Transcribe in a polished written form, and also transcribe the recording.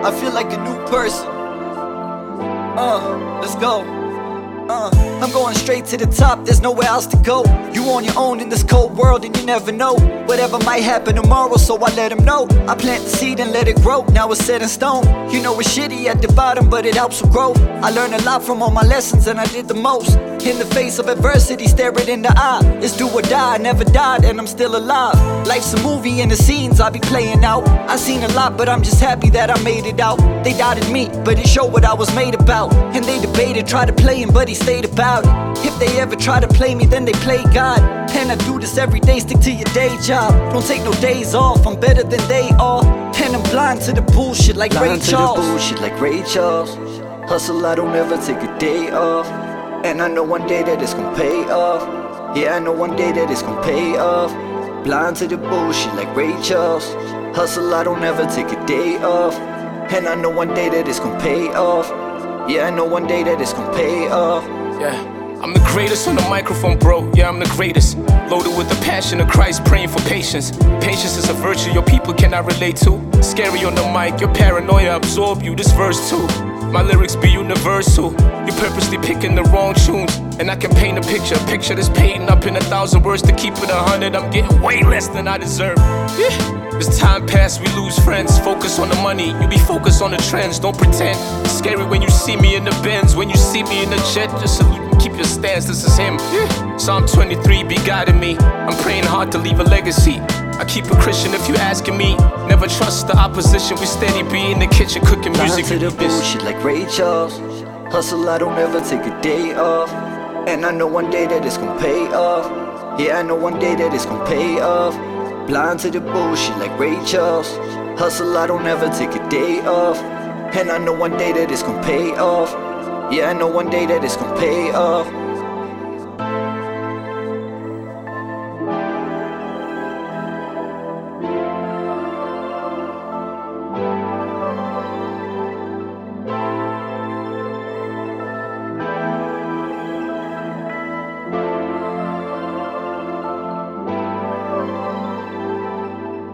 I feel like a new person. Let's go. I'm going straight to the top, there's nowhere else to go. You on your own in this cold world and you never know whatever might happen tomorrow, so I let them know. I plant the seed and let it grow, now it's set in stone. You know it's shitty at the bottom, but it helps with growth. I learned a lot from all my lessons and I did the most. In the face of adversity, stare it in the eye. It's do or die, I never died and I'm still alive. Life's a movie and the scenes I be playing out. I seen a lot, but I'm just happy that I made it out. They doubted me, but it showed what I was made about. And they debated, tried to play him, but he stayed about it. If they ever try to play me, then they play God. And I do this every day, stick to your day job. Don't take no days off, I'm better than they are. And I'm blind to the bullshit like Ray Charles. Bullshit like Ray Charles. Hustle, I don't ever take a day off. And I know one day that it's gon' pay off. Yeah, I know one day that it's gon' pay off. Blind to the bullshit like Ray Charles. Hustle, I don't ever take a day off. And I know one day that it's gon' pay off. Yeah, I know one day that it's gon' pay off. Yeah. I'm the greatest on the microphone, bro. Yeah, I'm the greatest. Loaded with the passion of Christ, praying for patience. Patience is a virtue your people cannot relate to. Scary on the mic, your paranoia absorb you. This verse too. My lyrics be universal. You purposely picking the wrong tunes, and I can paint a picture that's painting up in 1,000 words. To keep it 100, I'm getting way less than I deserve. Yeah. As time pass, we lose friends. Focus on the money, you be focused on the trends. Don't pretend. It's scary when you see me in the Benz. When you see me in the jet, just salute and keep your stance. This is him. Yeah. Psalm 23 be guiding me. I'm praying hard to leave a legacy. I keep a Christian if you asking me. Never trust the opposition. We steady be in the kitchen cooking music. Blind to the bullshit like Ray Charles. Hustle, I don't ever take a day off. And I know one day that it's gon' pay off. Yeah, I know one day that it's gon' pay off. Blind to the bullshit like Ray Charles. Hustle, I don't ever take a day off. And I know one day that it's gon' pay off. Yeah, I know one day that it's gon' pay off.